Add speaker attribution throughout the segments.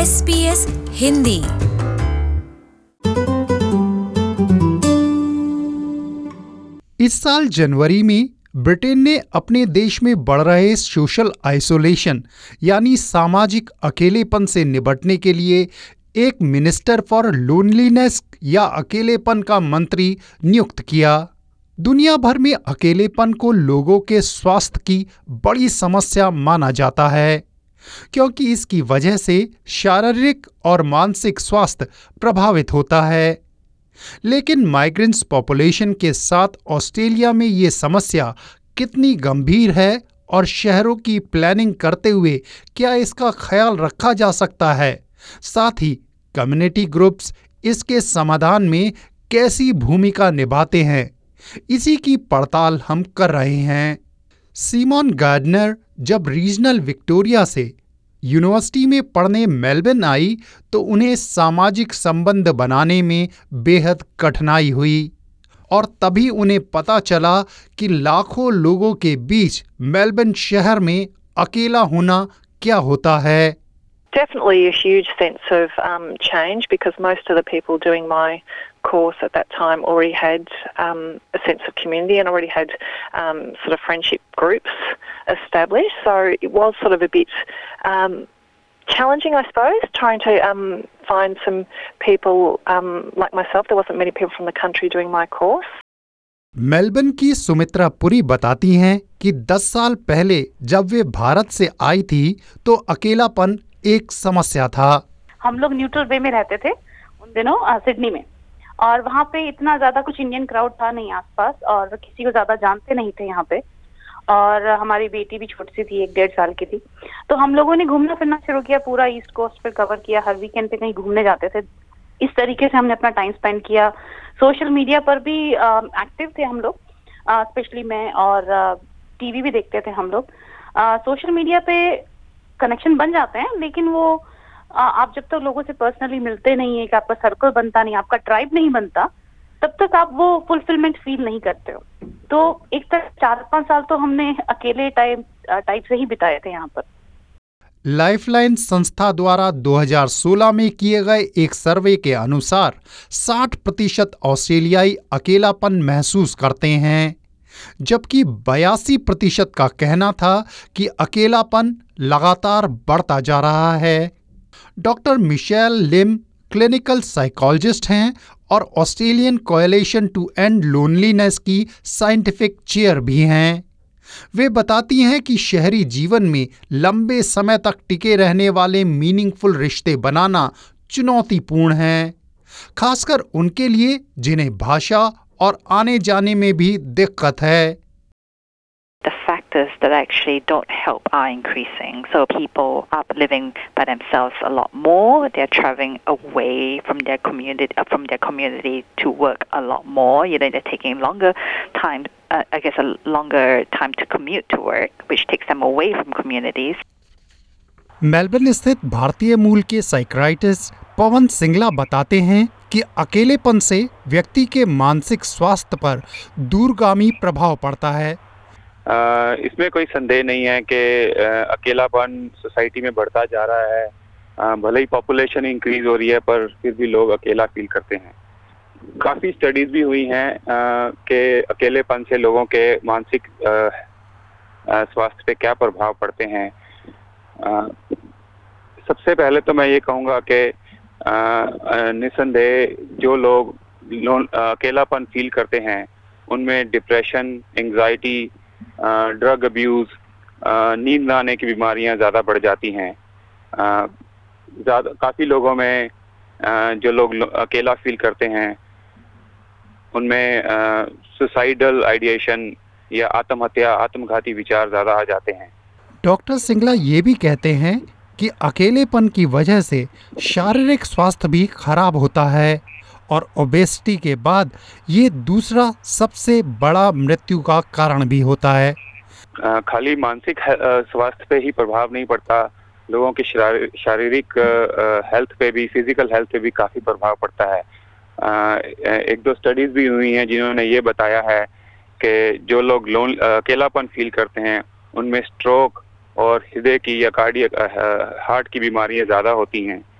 Speaker 1: SBS Hindi.
Speaker 2: इस साल जनवरी में ब्रिटेन ने अपने देश में बढ़ रहे सोशल आइसोलेशन यानी सामाजिक अकेलेपन से निपटने के लिए एक मिनिस्टर फॉर लोनलीनेस या अकेलेपन का मंत्री नियुक्त किया। दुनिया भर में अकेलेपन को लोगों के स्वास्थ्य की बड़ी समस्या माना जाता है, क्योंकि इसकी वजह से शारीरिक और मानसिक स्वास्थ्य प्रभावित होता है। लेकिन माइग्रेंट्स पॉपुलेशन के साथ ऑस्ट्रेलिया में ये समस्या कितनी गंभीर है और शहरों की प्लानिंग करते हुए क्या इसका ख्याल रखा जा सकता है, साथ ही कम्युनिटी ग्रुप्स इसके समाधान में कैसी भूमिका निभाते हैं, इसी की पड़ताल हम कर रहे हैं। सिमोन गार्डनर जब रीजनल विक्टोरिया से यूनिवर्सिटी में पढ़ने मेलबर्न आई तो उन्हें सामाजिक संबंध बनाने में बेहद कठिनाई हुई और तभी उन्हें पता चला कि लाखों लोगों के बीच मेलबर्न शहर में अकेला होना क्या होता है।
Speaker 3: Definitely a huge sense of change, because most of the people doing my course at that time already had a sense of community and already had sort of friendship groups established. So it was sort of a bit challenging, I suppose, trying to find some people like myself. There wasn't many people from the country doing my course.
Speaker 2: Melbourne की सुमित्रा पुरी बताती हैं कि 10 साल पहले जब वे भारत से आई थी तो अकेलापन एक समस्या था।
Speaker 4: हम लोग न्यूट्रल वे में रहते थे उन दिनों सिडनी में, और वहाँ पे इतना ज्यादा कुछ इंडियन क्राउड था नहीं आसपास और किसी को ज्यादा जानते नहीं थे यहाँ पे, और हमारी बेटी भी छोटी सी थी, 1-1.5 साल की थी। तो हम लोगों ने घूमना फिरना शुरू किया, पूरा ईस्ट कोस्ट पे कवर किया, हर वीकेंड पे कहीं घूमने जाते थे। इस तरीके से हमने अपना टाइम स्पेंड किया। सोशल मीडिया पर भी एक्टिव थे हम लोग, स्पेशली मैं, और टीवी भी देखते थे हम लोग। सोशल मीडिया पे कनेक्शन बन जाते हैं, लेकिन वो आप जब तक लोगों से पर्सनली मिलते नहीं है, कि आपका सर्कल बनता नहीं, आपका ट्राइब नहीं बनता, तब तक आप वो फुलफिलमेंट फील नहीं करते हो। तो एक तरह 4-5 साल तो हमने अकेले टाइप से ही बिताए थे यहाँ पर।
Speaker 2: लाइफलाइन संस्था द्वारा 2016 में किए गए एक सर्वे के अनुसार 60% ऑस्ट्रेलियाई अकेलापन महसूस करते हैं, जबकि 82% का कहना था कि अकेलापन लगातार बढ़ता जा रहा है। Doctor Michelle Lim clinical psychologist हैं और Australian coalition to end loneliness की साइंटिफिक चेयर भी हैं। वे बताती हैं कि शहरी जीवन में लंबे समय तक टिके रहने वाले मीनिंगफुल रिश्ते बनाना चुनौतीपूर्ण है, खासकर उनके लिए जिन्हें भाषा और आने जाने में भी दिक्कत है।
Speaker 5: The factors that actually don't help are increasing. So people are living by themselves a lot more. They're traveling away from their community to work a lot more. They're taking longer time, a longer time to commute to work, which takes them away from communities.
Speaker 2: Melbourne स्थित भारतीय मूल के psychiatrist पवन सिंगला बताते हैं कि अकेलेपन से व्यक्ति के मानसिक स्वास्थ्य पर दूरगामी प्रभाव पड़ता है।
Speaker 6: इसमें कोई संदेह नहीं है कि अकेलापन सोसाइटी में बढ़ता जा रहा है। भले ही पॉपुलेशन इंक्रीज हो रही है, पर फिर भी लोग अकेला फील करते हैं। काफ़ी स्टडीज भी हुई हैं कि अकेलेपन से लोगों के मानसिक स्वास्थ्य पे क्या प्रभाव पड़ते हैं। सबसे पहले तो मैं ये कहूँगा कि निस्संदेह जो लोग अकेलापन फील करते हैं उनमें डिप्रेशन, एंग्जाइटी, ड्रग अब्यूज, नींद न आने की बीमारियां ज़्यादा बढ़ जाती हैं। काफ़ी लोगों में जो लोग अकेला फील करते हैं उनमें सुसाइडल आइडिएशन या आत्महत्या, आत्मघाती विचार ज़्यादा आ जाते हैं।
Speaker 2: डॉक्टर सिंगला ये भी कहते हैं कि अकेलेपन की वजह से शारीरिक स्वास्थ्य भी खराब होता है और ओबेसिटी के बाद ये दूसरा सबसे बड़ा मृत्यु का कारण भी होता है।
Speaker 6: खाली मानसिक स्वास्थ्य पे ही प्रभाव नहीं पड़ता, लोगों की शारीरिक हेल्थ पे भी, फिजिकल हेल्थ पे भी काफ़ी प्रभाव पड़ता है। 1-2 स्टडीज भी हुई हैं जिन्होंने ये बताया है कि जो लोग अकेलापन फील करते हैं उनमें स्ट्रोक और हृदय की या कार्डियक हार्ट की बीमारियां ज़्यादा होती हैं।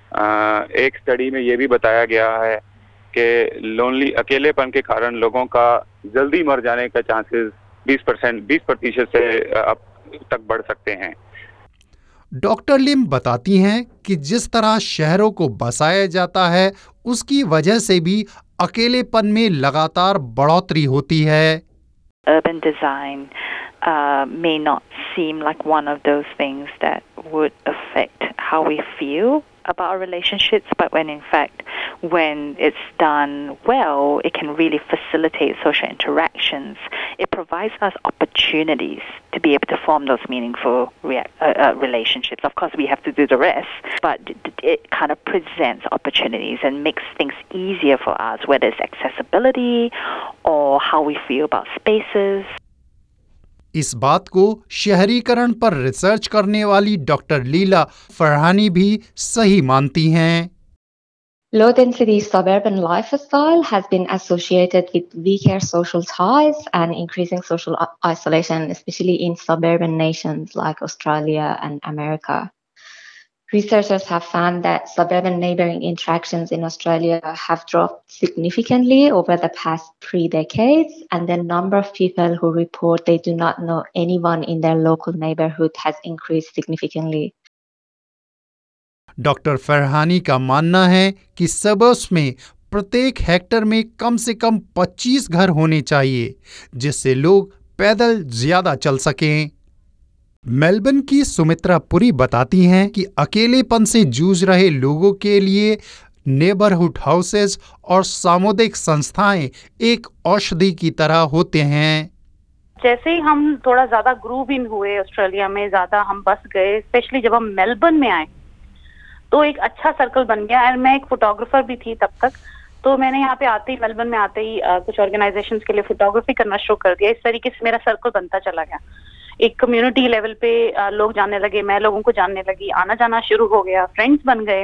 Speaker 6: एक स्टडी में ये भी बताया गया है कि अकेलेपन के कारण लोगों का जल्दी मर जाने का चांसेस 20% से अब तक बढ़ सकते हैं।
Speaker 2: डॉक्टर लिम बताती हैं कि जिस तरह शहरों को बसाया जाता है उसकी वजह से भी अकेलेपन में लगातार बढ़ोतरी होती है।
Speaker 5: Urban design may not seem like one of those things that would affect how we feel about our relationships, but when it's done well, it can really facilitate social interactions. It provides us opportunities to be able to form those meaningful relationships. Of course, we have to do the rest, but it kind of presents opportunities and makes things easier for us, whether it's accessibility or how we feel about spaces.
Speaker 2: इस बात को शहरीकरण पर research करने वाली doctor लीला Farhani भी सही मानती हैं।
Speaker 1: Low-density suburban lifestyle has been associated with weaker social ties and increasing social isolation, especially in suburban nations like Australia and America. Researchers have found that suburban neighboring interactions in Australia have dropped significantly over the past 3 decades, and the number of people who report they do not know anyone in their local neighborhood has increased significantly.
Speaker 2: Doctor Farhani का मानना है कि suburbs में प्रत्येक Hector में कम से कम 25 घर होने चाहिए, जिससे लोग पैदल ज्यादा चल सकें। मेलबर्न की सुमित्रा पुरी बताती हैं कि अकेलेपन से जूझ रहे लोगों के लिए नेबरहुड हाउसेस और सामुदायिक संस्थाएं एक औषधि की तरह होते हैं।
Speaker 4: जैसे ही हम थोड़ा ज्यादा ग्रूव इन हुए ऑस्ट्रेलिया में, ज्यादा हम बस गए, स्पेशली जब हम मेलबर्न में आए तो एक अच्छा सर्कल बन गया। और मैं एक फोटोग्राफर भी थी तब तक, तो मैंने यहाँ पे आते ही, मेलबर्न में आते ही कुछ ऑर्गेनाइजेशंस के लिए फोटोग्राफी करना शुरू कर दिया। इस तरीके से मेरा सर्कल बनता चला गया। एक कम्युनिटी लेवल पे लोग जानने लगे, मैं लोगों को जानने लगी, आना जाना शुरू हो गया, फ्रेंड्स बन गए।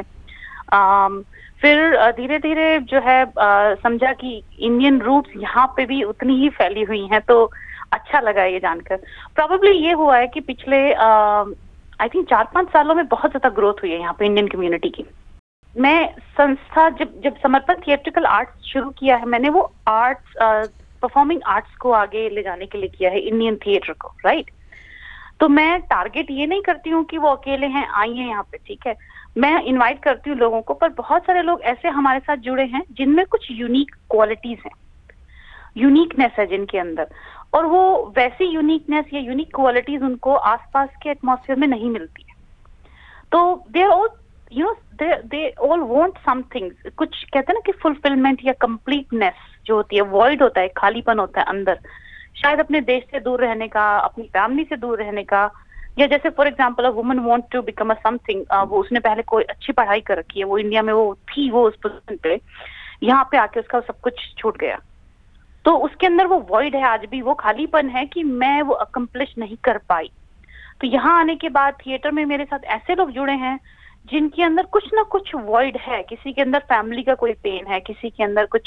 Speaker 4: फिर धीरे धीरे जो है समझा कि इंडियन रूट्स यहाँ पे भी उतनी ही फैली हुई हैं, तो अच्छा लगा ये जानकर। प्रोबेबली ये हुआ है कि पिछले आई थिंक 4-5 सालों में बहुत ज्यादा ग्रोथ हुई है यहाँ पे इंडियन कम्युनिटी की। मैं संस्था जब समर्पण थिएट्रिकल आर्ट्स शुरू किया है, मैंने वो आर्ट्स परफॉर्मिंग आर्ट्स को आगे ले जाने के लिए किया है, इंडियन थिएटर को, राइट। तो मैं टारगेट ये नहीं करती हूँ कि वो अकेले हैं, आइए यहाँ पे, ठीक है। मैं इनवाइट करती हूँ लोगों को, पर बहुत सारे लोग ऐसे हमारे साथ जुड़े हैं जिनमें कुछ यूनिक क्वालिटीज हैं, यूनिकनेस है जिनके अंदर, और वो वैसी यूनिकनेस या यूनिक क्वालिटीज उनको आसपास के एटमॉस्फेयर में नहीं मिलती है। तो they all they all want something, कुछ कहते हैं ना कि फुलफिलमेंट या कंप्लीटनेस जो होती है, वॉइड होता है, खालीपन होता है अंदर, शायद अपने देश से दूर रहने का, अपनी फैमिली से दूर रहने का, या जैसे for example a woman want to become a something, वो उसने पहले कोई अच्छी पढ़ाई कर रखी है, वो इंडिया में वो थी, वो उस पोजीशन पे, यहाँ पे आके उसका सब कुछ छूट गया, तो उसके अंदर वो वॉइड है, आज भी वो खालीपन है कि मैं वो अकम्प्लिश नहीं कर पाई। तो यहाँ आने के बाद थिएटर में मेरे साथ ऐसे लोग जुड़े हैं जिनके अंदर कुछ ना कुछ वॉइड है, किसी के अंदर फैमिली का कोई पेन है, किसी के अंदर कुछ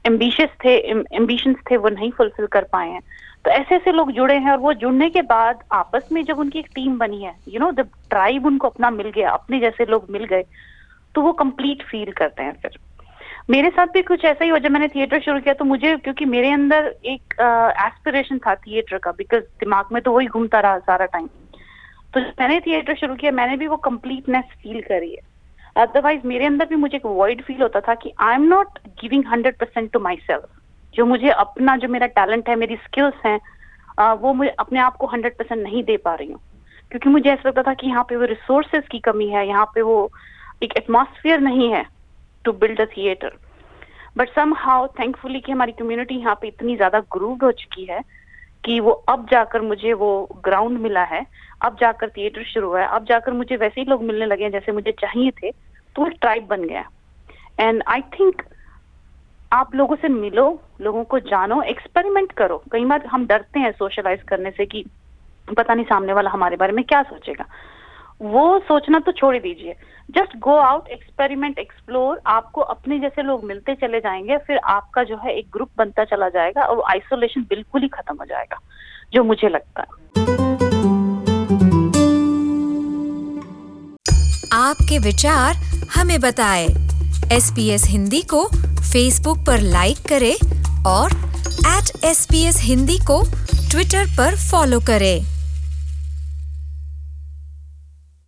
Speaker 4: एम्बिशंस थे वो नहीं फुलफिल कर पाए हैं। तो ऐसे ऐसे लोग जुड़े हैं, और वो जुड़ने के बाद आपस में जब उनकी एक टीम बनी है, द ट्राइब उनको अपना मिल गया, अपने जैसे लोग मिल गए, तो वो कंप्लीट फील करते हैं। फिर मेरे साथ भी कुछ ऐसा ही हुआ जब मैंने थिएटर शुरू किया, तो मुझे, क्योंकि मेरे अंदर एक एस्पिरेशन था थिएटर का, बिकॉज दिमाग में तो वही घूमता रहा सारा टाइम, तो जब मैंने थिएटर शुरू किया मैंने भी वो कंप्लीटनेस फील करी है। अदरवाइज मेरे अंदर भी मुझे एक वॉइड फील होता था कि I am not giving 100% to my self, जो मुझे अपना, जो मेरा टैलेंट है, मेरी स्किल्स हैं, वो मुझे अपने आप को 100% नहीं दे पा रही हूँ, क्योंकि मुझे ऐसा लगता था कि यहाँ पे वो रिसोर्सेज की कमी है, यहाँ पे वो एक एटमॉस्फेयर नहीं है to build a theatre. But somehow thankfully कि हमारी कम्युनिटी यहाँ पे इतनी ज्यादा ग्रूव्ड हो चुकी है कि वो अब जाकर मुझे वो ग्राउंड मिला है, अब जाकर थिएटर शुरू हुआ है, अब जाकर मुझे वैसे ही लोग मिलने लगे हैं जैसे मुझे चाहिए थे, तो एक ट्राइब बन गया। एंड आई थिंक आप लोगों से मिलो, लोगों को जानो, एक्सपेरिमेंट करो। कई बार हम डरते हैं सोशलाइज करने से कि पता नहीं सामने वाला हमारे बारे में क्या सोचेगा, वो सोचना तो छोड़ ही दीजिए, just go out, experiment, explore, आपको अपने जैसे लोग मिलते चले जाएंगे, फिर आपका जो है एक ग्रुप बनता चला जाएगा और आइसोलेशन बिल्कुल ही खत्म हो जाएगा, जो मुझे लगता है।
Speaker 7: आपके विचार हमें बताएं। SBS हिंदी को फेसबुक पर लाइक करें और @SBS हिंदी को ट्विटर पर फॉलो करें।